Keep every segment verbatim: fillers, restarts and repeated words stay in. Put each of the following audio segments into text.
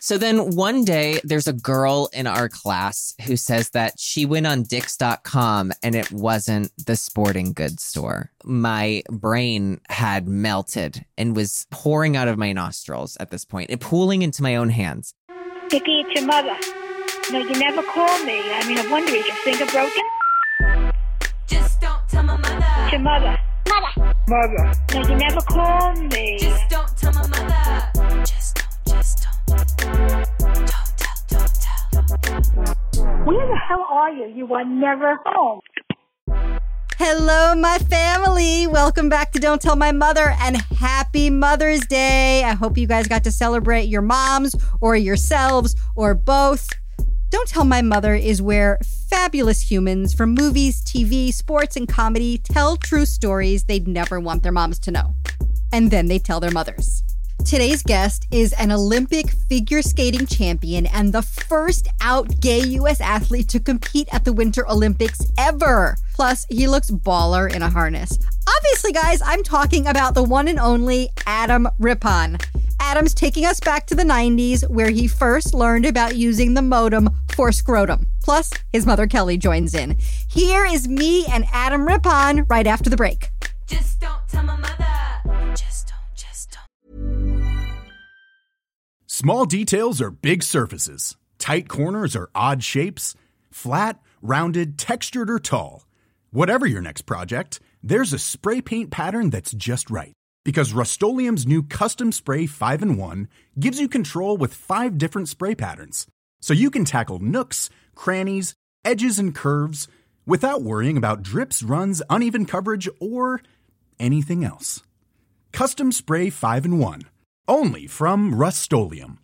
So then one day there's a girl in our class who says that she went on Dix dot com and it wasn't the sporting goods store. My brain had melted and was pouring out of my nostrils at this point, and pooling into my own hands. Dickie, it's your mother. No, you never called me. I mean, I wonder, is your finger broken? Just don't tell my mother. It's your mother. Mother. Mother. No, you never called me. Just don't tell my mother. Just don't, just don't. Don't tell, don't tell, don't tell. Where the hell are you? You are never home. Hello, my family. Welcome back to Don't Tell My Mother, and happy Mother's Day. I hope you guys got to celebrate your moms or yourselves or both. Don't Tell My Mother is where fabulous humans from movies, T V, sports, and comedy tell true stories they'd never want their moms to know. And then they tell their mothers. Today's guest is an Olympic figure skating champion and the first out gay U S athlete to compete at the Winter Olympics ever. Plus, he looks baller in a harness. Obviously, guys, I'm talking about the one and only Adam Rippon. Adam's taking us back to the nineties, where he first learned about using the modem for scrotum. Plus, his mother Kelly joins in. Here is me and Adam Rippon right after the break. Just don't tell my mother. Just don't, just don't. Small details are big surfaces. Tight corners are odd shapes. Flat, rounded, textured, or tall. Whatever your next project, there's a spray paint pattern that's just right. Because Rust-Oleum's new Custom Spray five in one gives you control with five different spray patterns. So you can tackle nooks, crannies, edges, and curves without worrying about drips, runs, uneven coverage, or anything else. Custom Spray five in one. Only from Rust-Oleum.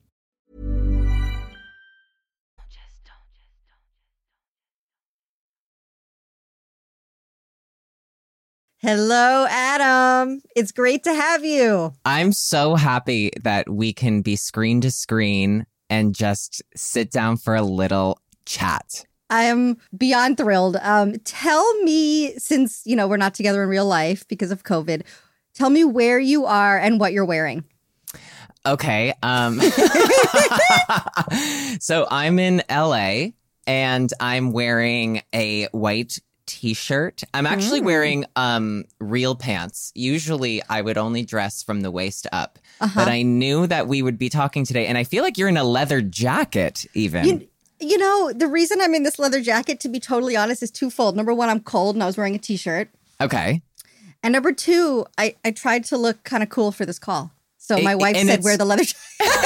Hello, Adam. It's great to have you. I'm so happy that we can be screen to screen and just sit down for a little chat. I am beyond thrilled. Um, tell me, since, you know, we're not together in real life because of COVID, tell me where you are and what you're wearing. Okay. Um, so I'm in L A and I'm wearing a white t-shirt. I'm actually mm. wearing um, real pants. Usually I would only dress from the waist up, uh-huh. but I knew that we would be talking today, and I feel like you're in a leather jacket even. You, you know, the reason I'm in this leather jacket, to be totally honest, is twofold. Number one, I'm cold and I was wearing a t-shirt. Okay. And number two, I, I tried to look kind of cool for this call. So my it, wife said, wear the leather jacket.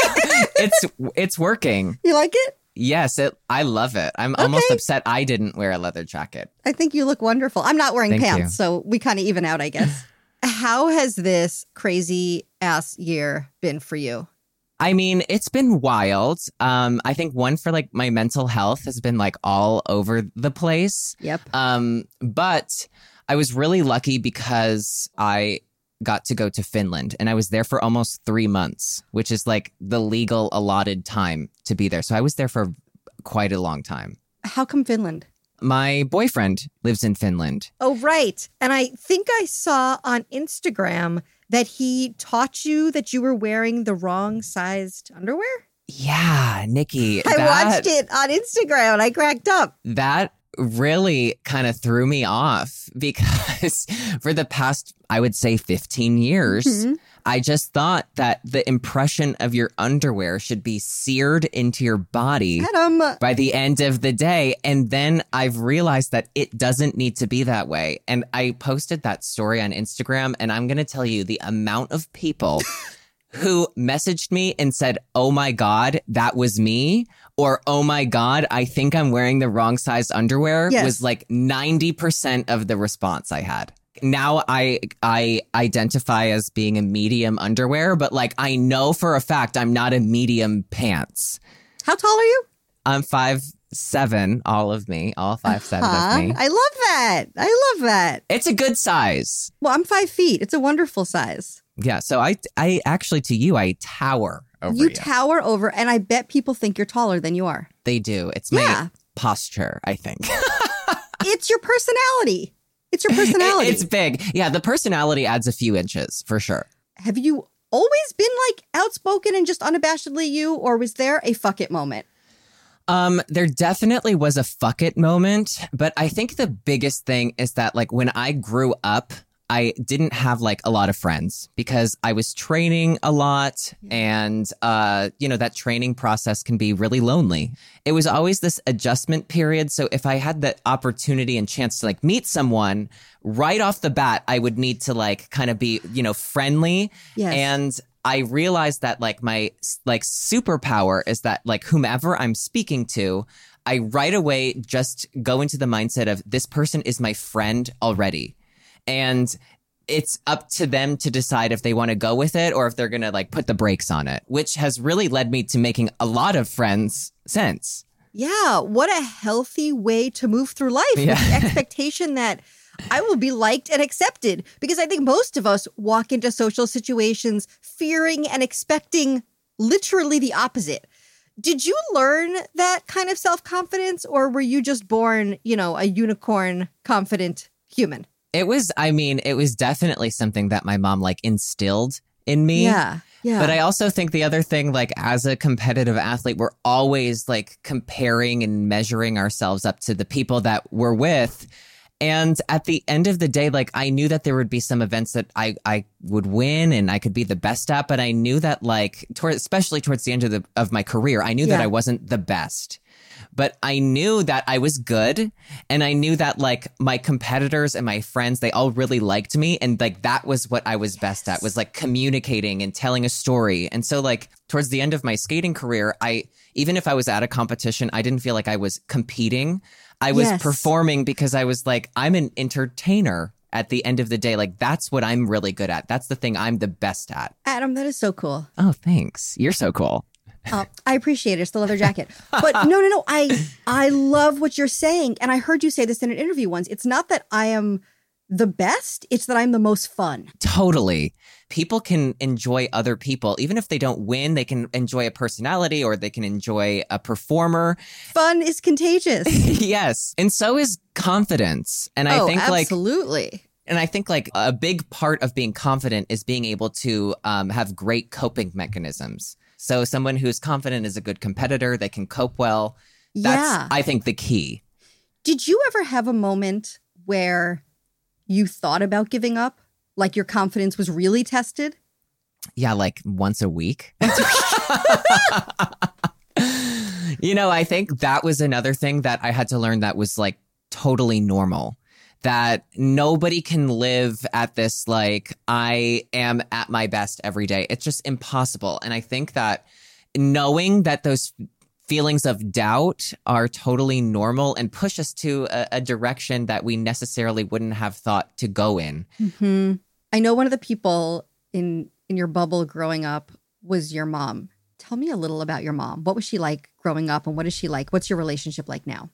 it's it's working. You like it? Yes, it. I love it. I'm okay. almost upset I didn't wear a leather jacket. I think you look wonderful. I'm not wearing Thank pants, you. so we kind of even out, I guess. How has this crazy ass year been for you? I mean, it's been wild. Um, I think one for like my mental health has been like all over the place. Yep. Um, but I was really lucky because I got to go to Finland, and I was there for almost three months, which is like the legal allotted time to be there. So I was there for quite a long time. How come Finland? My boyfriend lives in Finland. Oh, right. And I think I saw on Instagram that he taught you that you were wearing the wrong sized underwear. Yeah, Nikki. I that, watched it on Instagram and I cracked up. That really kind of threw me off because for the past, I would say fifteen years, mm-hmm. I just thought that the impression of your underwear should be seared into your body Adam. by the end of the day. And then I've realized that it doesn't need to be that way. And I posted that story on Instagram, and I'm going to tell you the amount of people who messaged me and said, oh my God, that was me. Or, oh my God, I think I'm wearing the wrong size underwear yes. was like ninety percent of the response I had. Now I I identify as being a medium underwear, but like I know for a fact I'm not a medium pants. How tall are you? I'm five seven, all of me, all five seven uh-huh. of me. I love that. I love that. It's a good size. Well, I'm five feet. It's a wonderful size. Yeah. So I I actually to you I tower over you. You tower over, and I bet people think you're taller than you are. They do. It's my yeah. posture, I think. It's your personality. It's your personality. It, it's big. Yeah, the personality adds a few inches for sure. Have you always been like outspoken and just unabashedly you, or was there a fuck it moment? Um, there definitely was a fuck it moment, but I think the biggest thing is that like when I grew up, I didn't have like a lot of friends because I was training a lot and, uh, you know, that training process can be really lonely. It was always this adjustment period. So if I had the opportunity and chance to like meet someone right off the bat, I would need to like kind of be, you know, friendly. Yes. And I realized that like my like superpower is that like whomever I'm speaking to, I right away just go into the mindset of this person is my friend already. And it's up to them to decide if they want to go with it or if they're going to like put the brakes on it, which has really led me to making a lot of friends since. Yeah. What a healthy way to move through life Yeah. with the expectation that I will be liked and accepted, because I think most of us walk into social situations fearing and expecting literally the opposite. Did you learn that kind of self-confidence, or were you just born, you know, a unicorn confident human? It was, I mean, it was definitely something that my mom like instilled in me. Yeah. Yeah. But I also think the other thing, like as a competitive athlete, we're always like comparing and measuring ourselves up to the people that we're with. And at the end of the day, like I knew that there would be some events that I, I would win and I could be the best at. But I knew that like, toward, especially towards the end of the of my career, I knew Yeah. that I wasn't the best. But I knew that I was good. And I knew that like my competitors and my friends, they all really liked me. And like that was what I was best at, was like communicating and telling a story. And so like towards the end of my skating career, I even if I was at a competition, I didn't feel like I was competing. I was Yes. performing because I was like, I'm an entertainer at the end of the day. Like, that's what I'm really good at. That's the thing I'm the best at. Adam, that is so cool. Oh, thanks. You're so cool. Uh, I appreciate it. It's the leather jacket. But no, no, no. I I love what you're saying. And I heard you say this in an interview once. It's not that I am the best. It's that I'm the most fun. Totally. People can enjoy other people. Even if they don't win, they can enjoy a personality or they can enjoy a performer. Fun is contagious. Yes. And so is confidence. And I oh, think like absolutely. And I think like a big part of being confident is being able to um, have great coping mechanisms. So someone who's confident is a good competitor. They can cope well. That's, Yeah. I think, the key. Did you ever have a moment where you thought about giving up? Like your confidence was really tested? Yeah, like once a week. You know, I think that was another thing that I had to learn that was like totally normal. That nobody can live at this, like, I am at my best every day. It's just impossible. And I think that knowing that those feelings of doubt are totally normal and push us to a, a direction that we necessarily wouldn't have thought to go in. Mm-hmm. I know one of the people in in your bubble growing up was your mom. Tell me a little about your mom. What was she like growing up, and what is she like? What's your relationship like now?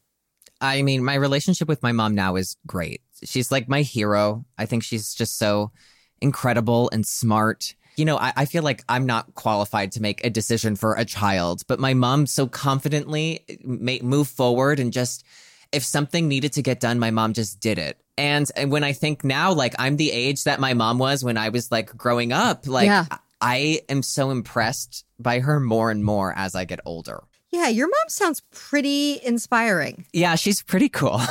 I mean, my relationship with my mom now is great. She's like my hero. I think she's just so incredible and smart. You know, I, I feel like I'm not qualified to make a decision for a child, but my mom so confidently made, moved forward and just, if something needed to get done, my mom just did it. And, and when I think now, like I'm the age that my mom was when I was like growing up, like Yeah. I am so impressed by her more and more as I get older. Yeah, your mom sounds pretty inspiring. Yeah, she's pretty cool.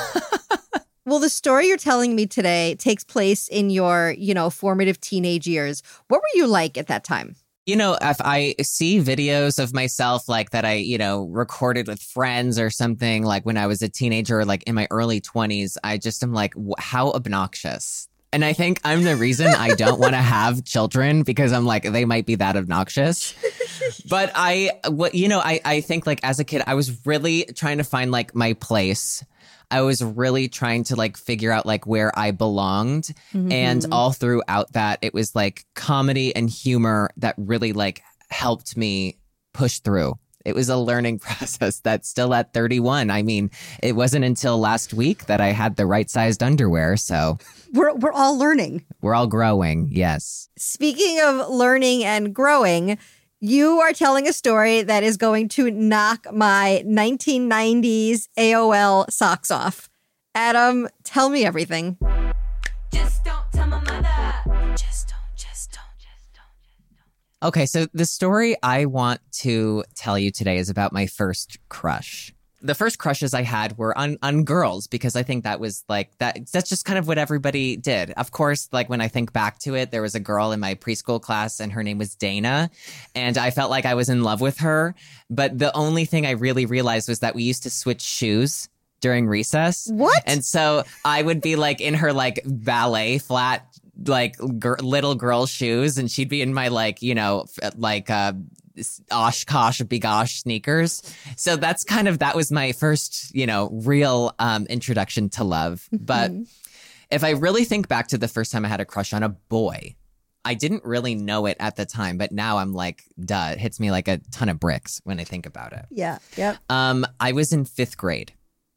Well, the story you're telling me today takes place in your, you know, formative teenage years. What were you like at that time? You know, if I see videos of myself like that I, you know, recorded with friends or something like when I was a teenager, like in my early twenties, I just am like, wh- how obnoxious. And I think I'm the reason I don't want to have children, because I'm like, they might be that obnoxious. But I, what you know, I, I think like as a kid, I was really trying to find like my place. I was really trying to like figure out like where I belonged. Mm-hmm. And all throughout that, it was like comedy and humor that really like helped me push through. It was a learning process that's still at thirty-one. I mean, it wasn't until last week that I had the right sized underwear. So We're we're all learning. we're all growing. Yes. Speaking of learning and growing, you are telling a story that is going to knock my nineteen nineties A O L socks off. Adam, tell me everything. Just don't tell my mother. Just don't, just don't, just don't, just don't. Okay, so the story I want to tell you today is about my first crush. The first crushes I had were on, on girls because I think that was like that. That's just kind of what everybody did. Of course, like when I think back to it, there was a girl in my preschool class and her name was Dana. And I felt like I was in love with her. But the only thing I really realized was that we used to switch shoes during recess. What? And so I would be like in her like ballet flat, like gir- little girl shoes. And she'd be in my like, you know, f- like, uh, Oshkosh Bigosh sneakers. So that's kind of, that was my first, you know, real um, introduction to love. But if I really think back to the first time I had a crush on a boy, I didn't really know it at the time, but now I'm like, duh, it hits me like a ton of bricks when I think about it. Yeah. Yep. Um, I was in fifth grade.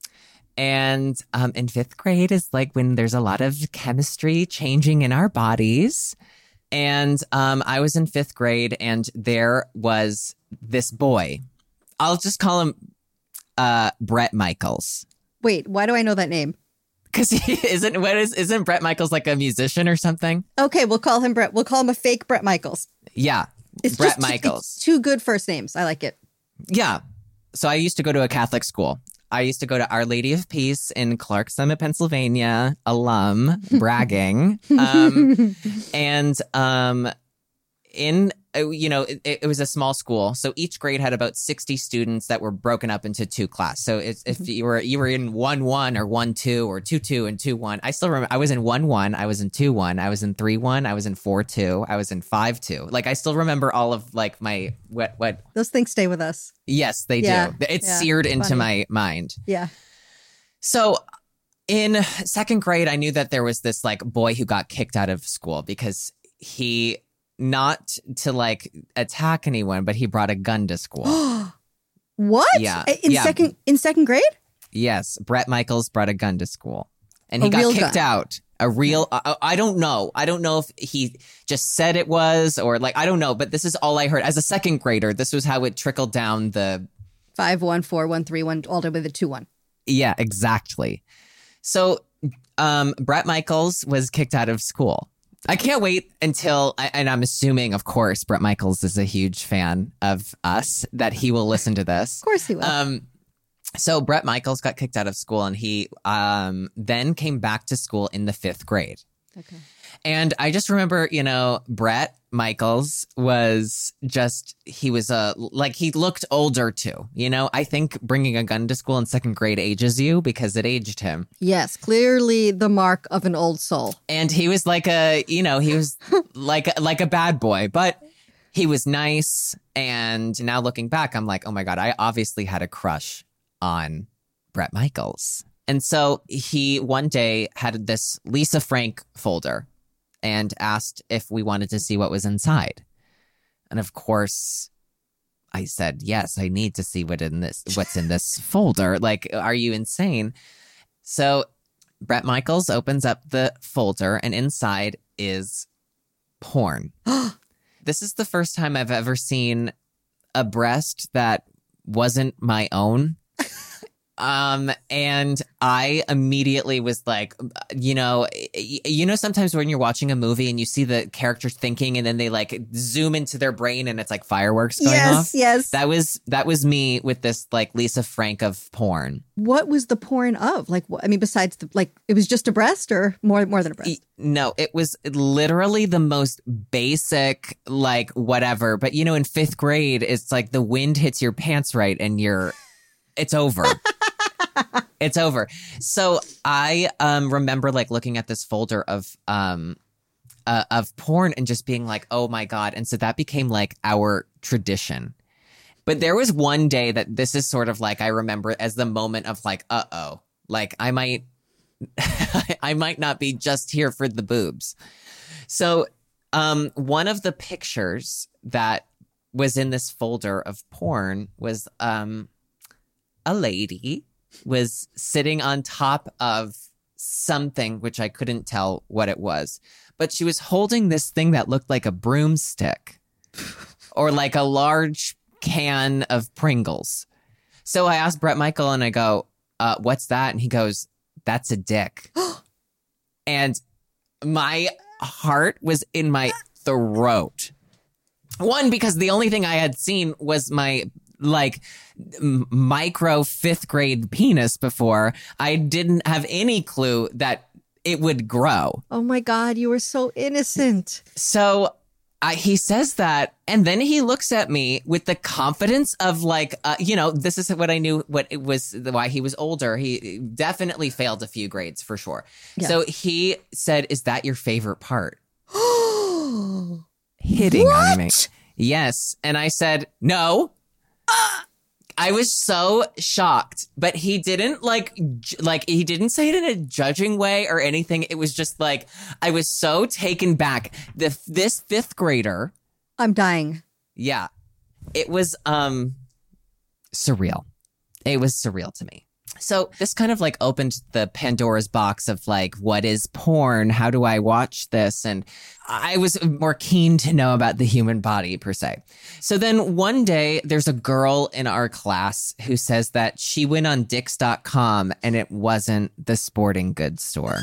And um, in fifth grade is like when there's a lot of chemistry changing in our bodies. And um, I was in fifth grade and there was this boy. I'll just call him uh, Brett Michaels. Wait, why do I know that name? Because he isn't, what is, isn't Brett Michaels like a musician or something? Okay, we'll call him Brett. We'll call him a fake Brett Michaels. Yeah, It's Brett just, Michaels. It's two good first names. I like it. Yeah. So I used to go to a Catholic school. I used to go to Our Lady of Peace in Clark Summit, Pennsylvania, alum, bragging. Um, and um, in, uh, you know, it, it was a small school. So each grade had about sixty students that were broken up into two classes. So it's, if you were you were in one one or one two or two two and two one, I still remember I was in one one, I was in two one, I was in three one, I was in four two, I was in five two. Like I still remember all of like my what what. Those things stay with us. Yes, they Yeah, do. It's yeah, seared into funny. my mind. Yeah. So in second grade, I knew that there was this like boy who got kicked out of school because he, not to like attack anyone, but he brought a gun to school. What? Yeah, In yeah. second in second grade? Yes, Brett Michaels brought a gun to school and he A got real kicked gun. out. A real, I, I don't know. I don't know if he just said it was or like, I don't know, but this is all I heard. As a second grader, this was how it trickled down the Five one four one three one all the way to two one. Yeah, exactly. So um, Brett Michaels was kicked out of school. I can't wait until, and I'm assuming, of course, Brett Michaels is a huge fan of us, that he will listen to this. Of course he will. Um, so Brett Michaels got kicked out of school and he um, then came back to school in the fifth grade. Okay. And I just remember, you know, Brett Michaels was just, he was a, like, he looked older too. You know, I think bringing a gun to school in second grade ages you because it aged him. Yes, clearly the mark of an old soul. And he was like a, you know, he was like, a- like a bad boy, but he was nice. And now looking back, I'm like, oh my God, I obviously had a crush on Brett Michaels. And so he one day had this Lisa Frank folder and asked if we wanted to see what was inside. And of course, I said, yes, I need to see what in this what's in this folder. Like, are you insane? So Brett Michaels opens up the folder and inside is porn. This is the first time I've ever seen a breast that wasn't my own. Um, and I immediately was like, you know, you know, sometimes when you're watching a movie and you see the characters thinking and then they like zoom into their brain and it's like fireworks going Yes, off. yes. That was, that was me with this like Lisa Frank of porn. What was the porn of? Like, what, I mean, besides the, like, it was just a breast or more, more than a breast? E- No, it was literally the most basic, like whatever. But you know, in fifth grade, it's like the wind hits your pants right and you're, it's over. It's over. So I um, remember like looking at this folder of um, uh, of porn and just being like, oh my God. And so that became like our tradition. But there was one day that this is sort of like I remember as the moment of like, uh oh, like I might I might not be just here for the boobs. So um, one of the pictures that was in this folder of porn was um, a lady was sitting on top of something, which I couldn't tell what it was, but she was holding this thing that looked like a broomstick or like a large can of Pringles. So I asked Brett Michael and I go, uh, what's that? And he goes, that's a dick. And my heart was in my throat. One, because the only thing I had seen was my like m- micro fifth grade penis before. I didn't have any clue that it would grow. Oh my God, you were so innocent. So I, he says that, and then he looks at me with the confidence of like, uh, you know, this is what I knew, what it was, why he was older. He definitely failed a few grades for sure. Yeah. So he said, "Is that your favorite part?" Hitting on me. Yes. And I said, "No." I was so shocked, but he didn't like, j- like, he didn't say it in a judging way or anything. It was just like, I was so taken back. The, this fifth grader. I'm dying. Yeah. It was, um, surreal. It was surreal to me. So this kind of like opened the Pandora's box of like, what is porn? How do I watch this? And I was more keen to know about the human body per se. So then one day there's a girl in our class who says that she went on dicks dot com and it wasn't the sporting goods store.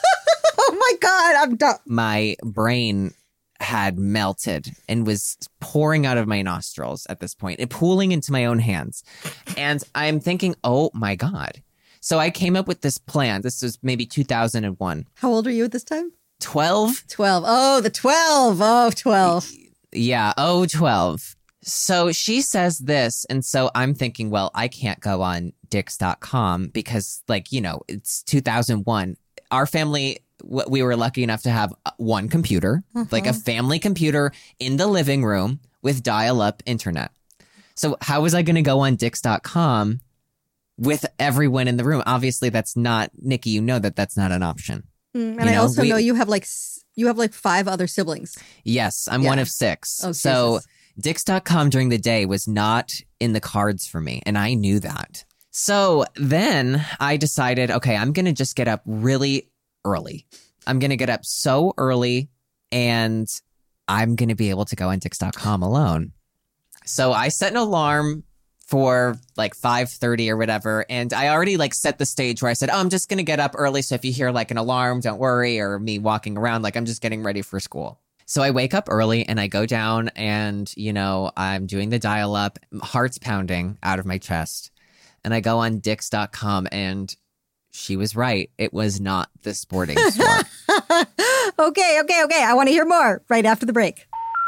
Oh my God, I'm done. My brain had melted and was pouring out of my nostrils at this point, and pooling into my own hands. And I'm thinking, oh my God. So I came up with this plan. This was maybe two thousand one. How old are you at this time? twelve? twelve. Oh, the twelve. Oh, twelve. Yeah. Oh, twelve. So she says this. And so I'm thinking, well, I can't go on dicks dot com because, like, you know, it's two thousand one. Our family, we were lucky enough to have one computer, uh-huh. like a family computer in the living room with dial-up internet. So how was I going to go on dicks dot com with everyone in the room? Obviously, that's not, Nikki, you know that that's not an option. Mm, and you I know, also we, know you have like you have like five other siblings. Yes, I'm yeah. one of six. Oh, so Jesus. dicks dot com during the day was not in the cards for me, and I knew that. So then I decided, okay, I'm going to just get up really early. I'm going to get up so early, and I'm going to be able to go on dicks dot com alone. So I set an alarm for like five thirty or whatever. And I already like set the stage where I said, oh, I'm just going to get up early. So if you hear like an alarm, don't worry, or me walking around, like I'm just getting ready for school. So I wake up early and I go down and, you know, I'm doing the dial up, heart's pounding out of my chest. And I go on dicks dot com, and she was right. It was not the sporting store. okay, okay, okay. I want to hear more right after the break.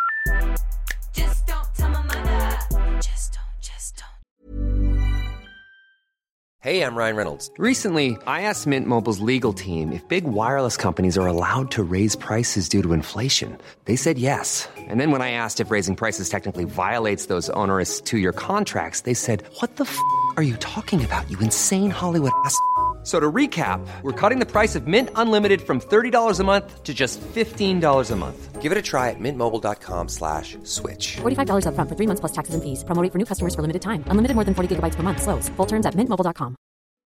Just don't tell my mother. Just don't, just don't. Hey, I'm Ryan Reynolds. Recently, I asked Mint Mobile's legal team if big wireless companies are allowed to raise prices due to inflation. They said yes. And then when I asked if raising prices technically violates those onerous two-year contracts, they said, what the f*** are you talking about, you insane Hollywood ass f- So to recap, we're cutting the price of Mint Unlimited from thirty dollars a month to just fifteen dollars a month. Give it a try at mintmobile.com slash switch. forty-five dollars up front for three months plus taxes and fees. Promo rate for new customers for limited time. Unlimited more than forty gigabytes per month. Slows full terms at mint mobile dot com.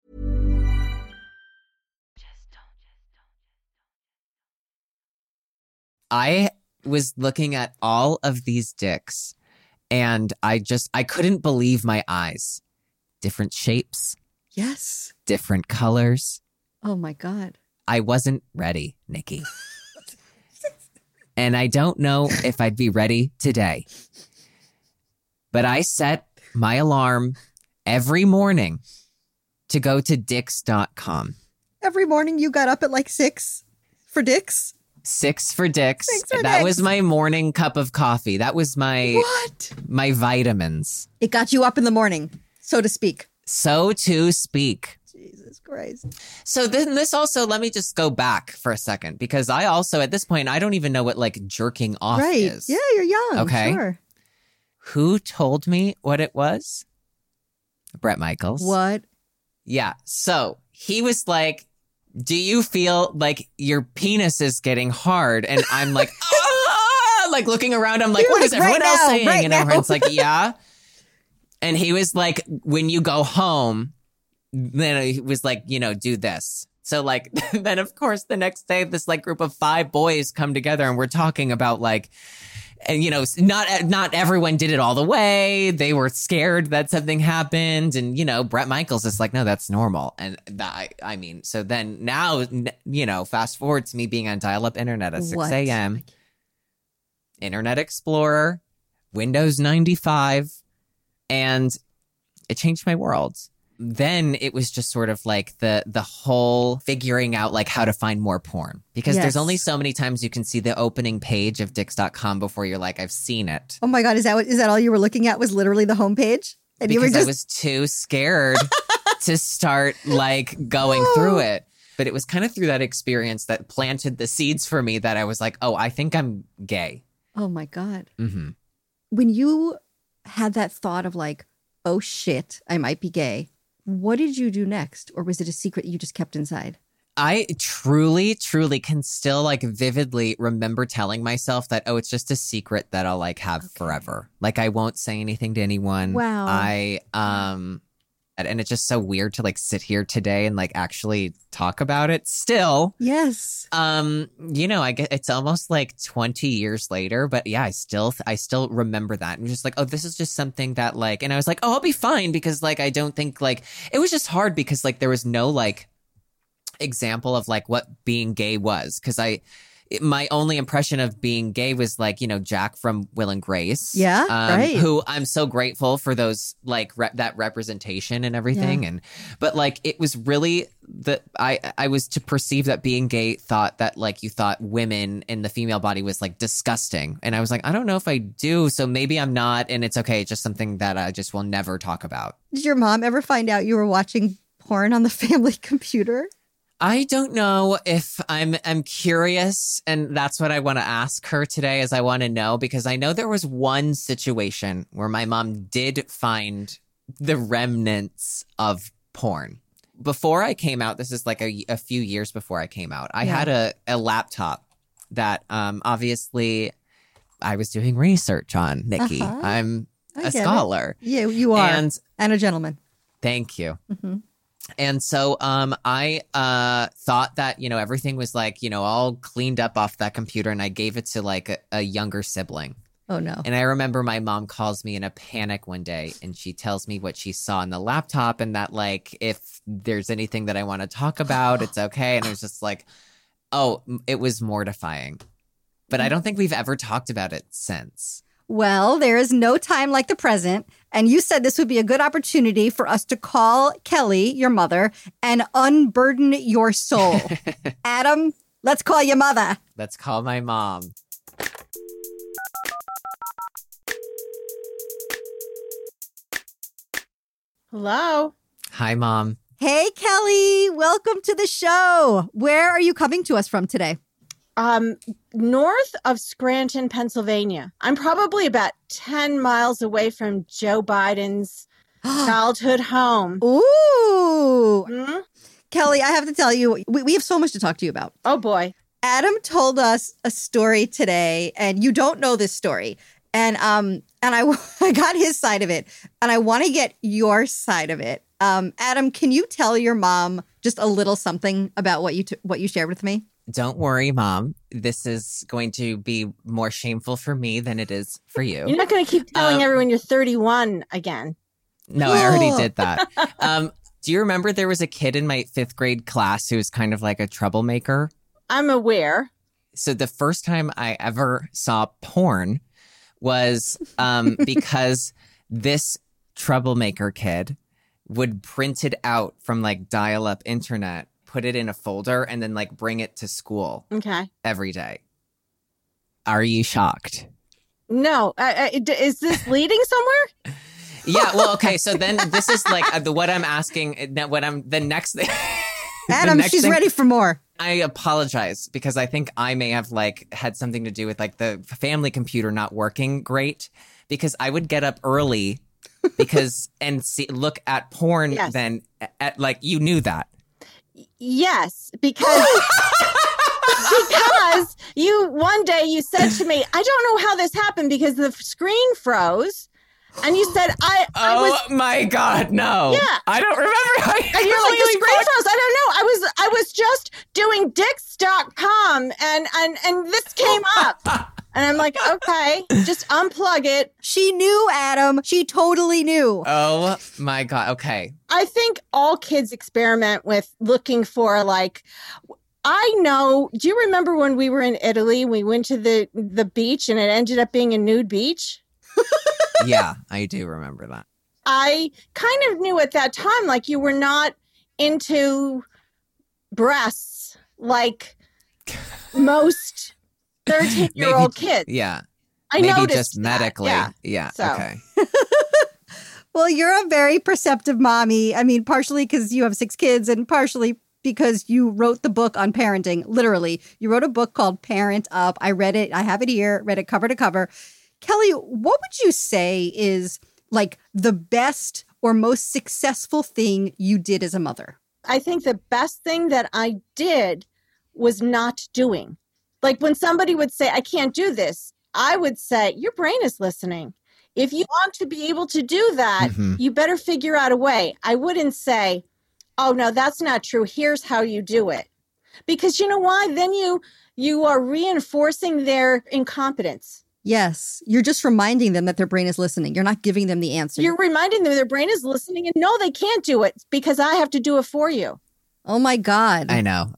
I was looking at all of these dicks, and I just, I couldn't believe my eyes. Different shapes, Yes. different colors. Oh my God. I wasn't ready, Nikki. And I don't know if I'd be ready today. But I set my alarm every morning to go to dicks dot com. Every morning you got up at like six for dicks? Six for dicks. Six for that dicks. was my morning cup of coffee. That was my What? my vitamins, It got you up in the morning, so to speak. so to speak. Jesus Christ. So then this also, let me just go back for a second, because I also, at this point, I don't even know what like jerking off Right. is. Yeah, you're young. Okay. Sure. Who told me what it was? Brett Michaels. What? Yeah. So he was like, do you feel like your penis is getting hard? And I'm like, ah! Like looking around, I'm like, You're what like, is everyone right else now, saying? right and now. everyone's like, yeah. And he was like, when you go home, then he was like, you know, do this. So like, then of course, the next day, this like group of five boys come together and we're talking about like, and you know, not not everyone did it all the way. They were scared that something happened, and you know, Brett Michaels is like, no, that's normal. And that, I, I mean, so then now, you know, fast forward to me being on dial-up internet at six a.m. Internet Explorer, Windows ninety-five, and it changed my world. Then it was just sort of like the the whole figuring out like how to find more porn, because Yes. there's only so many times you can see the opening page of dicks dot com before you're like, I've seen it. Oh my God, is that what, is that all you were looking at was literally the homepage? And you were Because just I was too scared to start like going through it. But it was kind of through that experience that planted the seeds for me that I was like, oh, I think I'm gay. Oh my God. Mm-hmm. When you had that thought of like, oh shit, I might be gay, what did you do next? Or was it a secret you just kept inside? I truly, truly can still like vividly remember telling myself that, oh, it's just a secret that I'll like have forever. Like I won't say anything to anyone. Wow. I, um, and and it's just so weird to like sit here today and like actually talk about it still. Yes. Um, you know, I get it's almost like twenty years later, but yeah, I still, I still remember that. I'm just like, oh, this is just something that like, and I was like, oh, I'll be fine because like, I don't think like, it was just hard because like, there was no like example of like what being gay was. Cause I, it- my only impression of being gay was like, you know, Jack from Will and Grace. Yeah, um, right. Who I'm so grateful for those like re- that representation and everything. Yeah. And, but like, it was really the, I, I was to perceive that being gay thought that like you thought women in the female body was like disgusting. And I was like, I don't know if I do. So maybe I'm not. And it's okay. It's just something that I just will never talk about. Did your mom ever find out you were watching porn on the family computer? I don't know if I'm I'm curious, and that's what I want to ask her today is I want to know, because I know there was one situation where my mom did find the remnants of porn. Before I came out, this is like a, a few years before I came out, I Yeah. had a, a laptop that um, obviously I was doing research on, Nikki. Uh-huh. I'm I a get it. scholar. Yeah, you are. And And a gentleman. thank you. Mhm. And so um, I uh, thought that, you know, everything was like, you know, all cleaned up off that computer, and I gave it to like a, a younger sibling. Oh, no. And I remember my mom calls me in a panic one day, and she tells me what she saw on the laptop, and that like, if there's anything that I want to talk about, it's okay. And it was just like, oh, m- it was mortifying. But I don't think we've ever talked about it since. Well, there is no time like the present. And you said this would be a good opportunity for us to call Kelly, your mother, and unburden your soul. Adam, let's call your mother. Let's call my mom. Hello. Hi, Mom. Hey, Kelly, welcome to the show. Where are you coming to us from today? Um, north of Scranton, Pennsylvania. I'm probably about ten miles away from Joe Biden's childhood home. Ooh. Hmm? Kelly, I have to tell you, we, we have so much to talk to you about. Oh boy. Adam told us a story today, and you don't know this story. And um, and I, I got his side of it, and I want to get your side of it. Um, Adam, can you tell your mom just a little something about what you t- what you shared with me? Don't worry, Mom. This is going to be more shameful for me than it is for you. You're not going to keep telling Um, everyone you're thirty-one again. No, I already Ugh. did that. Um, do you remember there was a kid in my fifth grade class who was kind of like a troublemaker? I'm aware. So the first time I ever saw porn was um, because this troublemaker kid would print it out from like dial-up internet, put it in a folder, and then like bring it to school Okay. every day. Are you shocked? No. I, I, d- is this leading somewhere? Yeah, well, okay. So then this is like uh, the what I'm asking. uh, What I'm the next thing. the Adam, next she's thing- ready for more. I apologize because I think I may have like had something to do with like the family computer not working great, because I would get up early because and see look at porn. Yes. Then at like you knew that. Yes, because because you one day you said to me, I don't know how this happened because the screen froze, and you said I I Oh was my God, no! Yeah. I don't remember. I and you're like the completely screen fucked- froze. I don't know. I was I was just doing dicks dot com and and and this came up. And I'm like, okay, just unplug it. She knew, Adam. She totally knew. Oh my God. Okay. I think all kids experiment with looking for like I know, do you remember when we were in Italy, we went to the the beach and it ended up being a nude beach? Yeah, I do remember that. I kind of knew at that time, like, you were not into breasts like most thirteen-year-old kids. Yeah. I Maybe noticed just that, medically. yeah. Yeah. So. Okay. Well, you're a very perceptive mommy. I mean, partially because you have six kids and partially because you wrote the book on parenting. Literally, you wrote a book called Parent Up. I read it. I have it here, read it cover to cover. Kelly, what would you say is like the best or most successful thing you did as a mother? I think the best thing that I did was not doing. Like when somebody would say, I can't do this, I would say, your brain is listening. If you want to be able to do that, Mhm. you better figure out a way. I wouldn't say, oh, no, that's not true. Here's how you do it. Because you know why? Then you you are reinforcing their incompetence. Yes, you're just reminding them that their brain is listening. You're not giving them the answer. You're reminding them their brain is listening and no, they can't do it because I have to do it for you. Oh my God. I know.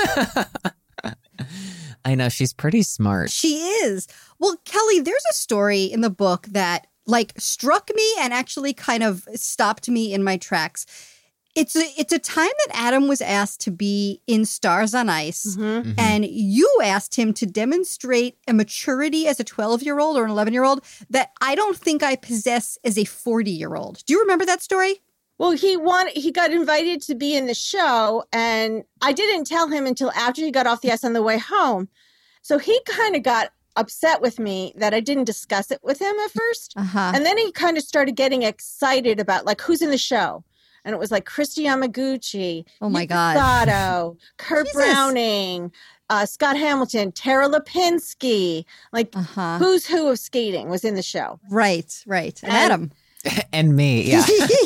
I know. She's pretty smart. She is. Well, Kelly, there's a story in the book that like struck me and actually kind of stopped me in my tracks. It's a it's a time that Adam was asked to be in Stars on Ice, Mm-hmm. and you asked him to demonstrate a maturity as a twelve-year-old or an eleven-year-old that I don't think I possess as a forty-year-old. Do you remember that story? Well, he wanted, he got invited to be in the show, and I didn't tell him until after he got off the ice on the way home. So he kind of got upset with me that I didn't discuss it with him at first. Uh-huh. And then he kind of started getting excited about like who's in the show. And it was like Christy Yamaguchi, Oh my Nick God. Sato, Kurt Jesus. Browning, uh, Scott Hamilton, Tara Lipinski, like Uh-huh. who's who of skating was in the show. Right, right. And, And- Adam. And me. Yeah.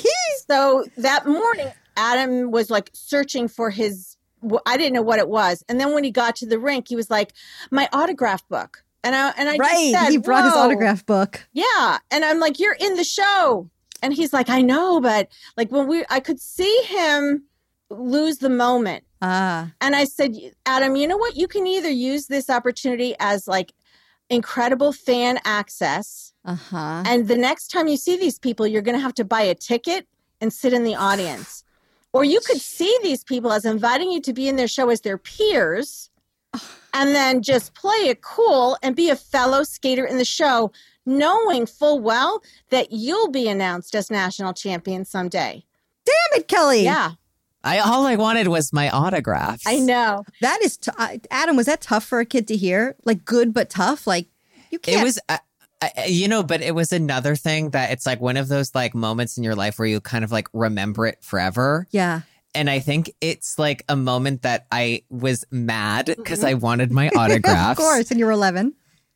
So that morning, Adam was like searching for his, I didn't know what it was. And then when he got to the rink, he was like, my autograph book. And I, and I Right. just said, He brought his "Whoa." autograph book. Yeah. And I'm like, you're in the show. And he's like, I know, but like when we, I could see him lose the moment. Ah. And I said, Adam, you know what? You can either use this opportunity as like incredible fan access. Uh-huh. And the next time you see these people, you're going to have to buy a ticket and sit in the audience. Or you could see these people as inviting you to be in their show as their peers and then just play it cool and be a fellow skater in the show, knowing full well that you'll be announced as national champion someday. Damn it, Kelly. Yeah, I all I wanted was my autographs. I know. That is, t- uh, Adam, was that tough for a kid to hear? Like good but tough? Like you can't. It was, uh, I, you know, but it was another thing that it's like one of those like moments in your life where you kind of like remember it forever. Yeah. And I think it's like a moment that I was mad because I wanted my autographs. Of course. And you were eleven.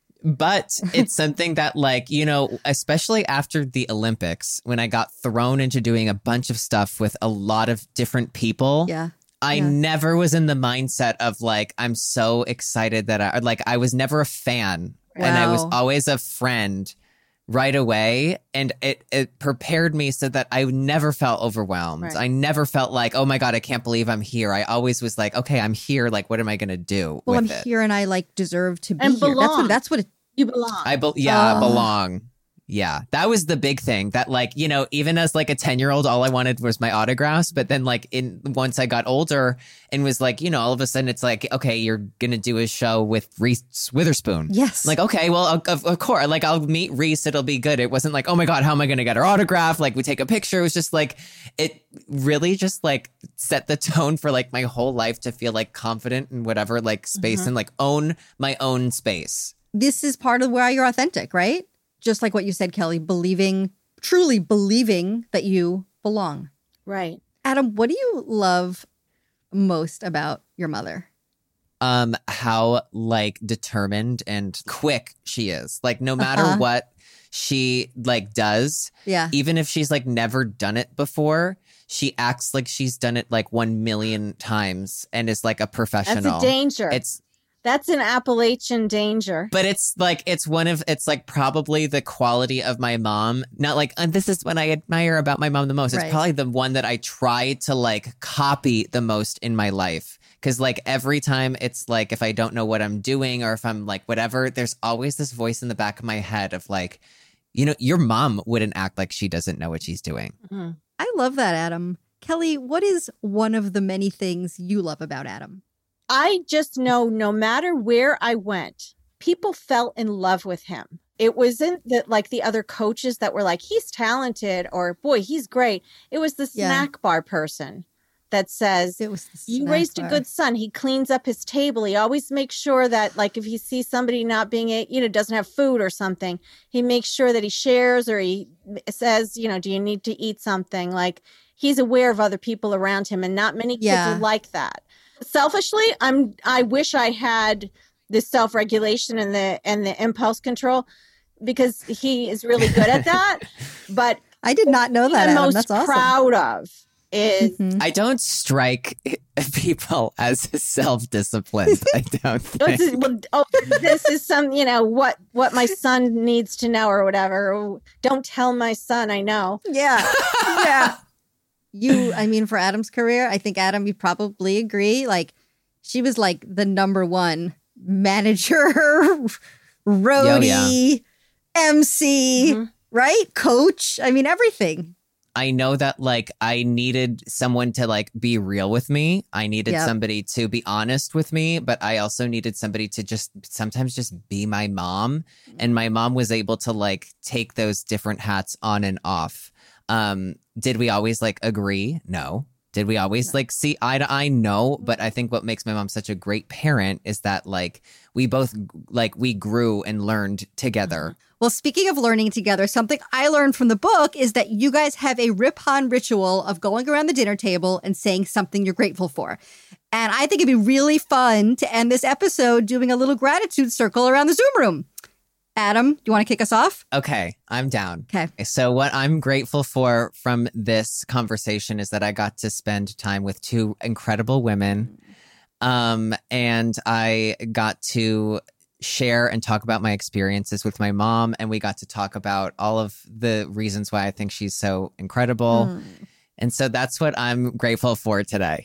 But it's something that, like, you know, especially after the Olympics, when I got thrown into doing a bunch of stuff with a lot of different people, Yeah. I Yeah. never was in the mindset of like, I'm so excited that I, like, I was never a fan and I was Wow. always a friend right away. And it, it prepared me so that I never felt overwhelmed. Right. I never felt like, oh my God, I can't believe I'm here. I always was like, okay, I'm here. Like, what am I going to do Well, I'm with it? here and I like deserve to be And here. That's belong. what, that's what it, You belong. I be- yeah, Oh. belong. Yeah, that was the big thing. That like, you know, even as like a ten-year-old, all I wanted was my autographs. But then like in once I got older and was like, you know, all of a sudden it's like, okay, you're gonna do a show with Reese Witherspoon. yes. Like, okay, well, of, of course, like I'll meet Reese. It'll be good. It wasn't like, oh my God, how am I going to get her autograph? Like we take a picture. It was just like, it really just like set the tone for like my whole life to feel like confident in whatever like space and like own my own space. this is part of where you're authentic, right? Just like what you said, Kelly, believing, truly believing that you belong. Right. Adam, what do you love most about your mother? um how like determined and quick she is. Like no matter Uh-huh. what she like does, Yeah. even if she's like never done it before, she acts like she's done it like one million times and is like a That's professional. a danger. It's That's an Appalachian danger. but it's like it's one of it's like probably the quality of my mom. Not like and this is what I admire about my mom the most. It's Right. probably the one that I try to like copy the most in my life. Cause like every time it's like if I don't know what I'm doing or if I'm like whatever, there's always this voice in the back of my head of like, You know, your mom wouldn't act like she doesn't know what she's doing. Mhm. I love that, Adam. Kelly, what is one of the many things you love about Adam? I just know no matter where I went, people fell in love with him. It wasn't that like the other coaches that were like, he's talented or boy, he's great. It was the Yeah. snack bar person that says, It was the you snack raised bar. a good son. He cleans up his table. He always makes sure that like if he sees somebody not being, a, you know, doesn't have food or something, he makes sure that he shares or he says, you know, do you need to eat something? Like he's aware of other people around him and not many kids Yeah. are like that. Selfishly, I'm, I wish I had the self-regulation and the, and the impulse control because he is really good at that. But I did not know that, I'm Adam. most That's awesome. proud of is Mhm. I don't strike people as self-disciplined. I don't think. This is, well, oh, this is some, you know, what what my son needs to know or whatever. Oh, don't tell my son I know. Yeah. Yeah. You, I mean, for Adam's career, I think, Adam, you probably agree. Like, she was like the number one manager, roadie, M C, Mhm. right? Coach. I mean, everything. I know that like I needed someone to like be real with me. I needed Yep. somebody to be honest with me, but I also needed somebody to just sometimes just be my mom. And my mom was able to like take those different hats on and off. Um, did we always like agree? No. Did we always like see eye to eye? No. But I think what makes my mom such a great parent is that like we both like we grew and learned together. Well, speaking of learning together, something I learned from the book is that you guys have a Rip-Han ritual of going around the dinner table and saying something you're grateful for. And I think it'd be really fun to end this episode doing a little gratitude circle around the Zoom room. Adam, do you want to kick us off? Okay, I'm down. Okay. So what I'm grateful for from this conversation is that I got to spend time with two incredible women. Um, and I got to share and talk about my experiences with my mom. And we got to talk about all of the reasons why I think she's so incredible. Mm. And so that's what I'm grateful for today.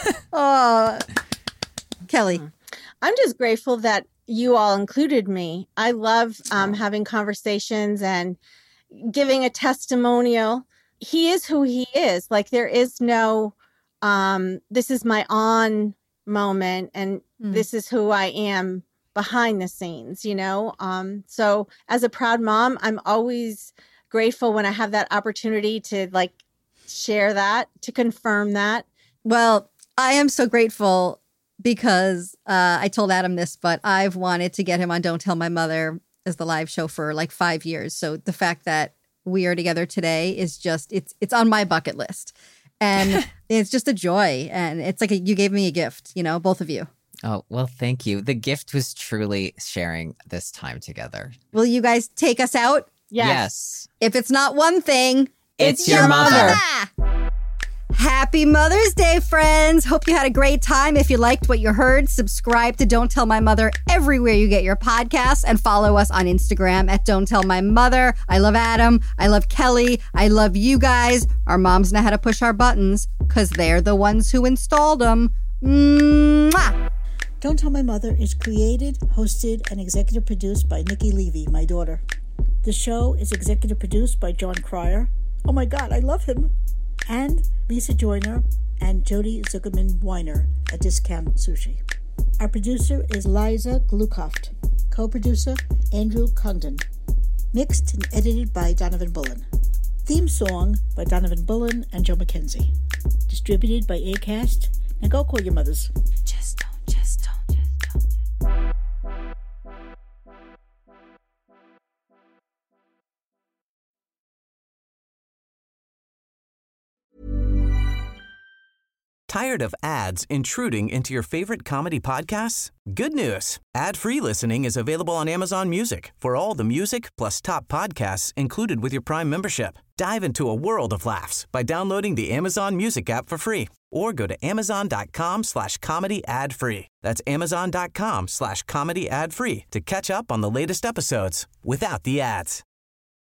Oh, Kelly. I'm just grateful that you all included me. I love um, having conversations and giving a testimonial. He is who he is. Like there is no, um, this is my on moment and Mm. this is who I am behind the scenes, you know? Um, so as a proud mom, I'm always grateful when I have that opportunity to like share that, to confirm that. Well, I am so grateful because uh, I told Adam this, but I've wanted to get him on Don't Tell My Mother as the live show for like five years. So the fact that we are together today is just, it's it's on my bucket list. And it's just a joy. And it's like a, you gave me a gift, you know, both of you. Oh, well, thank you. The gift was truly sharing this time together. Will you guys take us out? Yes. Yes. If it's not one thing, It's your mother. Happy Mother's Day, friends. Hope you had a great time. If you liked what you heard, subscribe to Don't Tell My Mother everywhere you get your podcasts and follow us on Instagram at Don't Tell My Mother. I love Adam. I love Kelly. I love you guys. Our moms know how to push our buttons because they're the ones who installed them. Mwah! Don't Tell My Mother is created, hosted, and executive produced by Nikki Levy, my daughter. The show is executive produced by John Cryer. Oh my God, I love him. And Lisa Joyner and Jody Zuckerman Weiner at Discount Sushi. Our producer is Liza Glukoft. Co-producer, Andrew Condon. Mixed and edited by Donovan Bullen. Theme song by Donovan Bullen and Joe McKenzie. Distributed by Acast. Now go call your mothers. Just don't, just don't, just don't. Tired of ads intruding into your favorite comedy podcasts? Good news. Ad-free listening is available on Amazon Music for all the music plus top podcasts included with your Prime membership. Dive into a world of laughs by downloading the Amazon Music app for free or go to amazon.com slash comedy ad free. That's amazon.com slash comedy ad free to catch up on the latest episodes without the ads.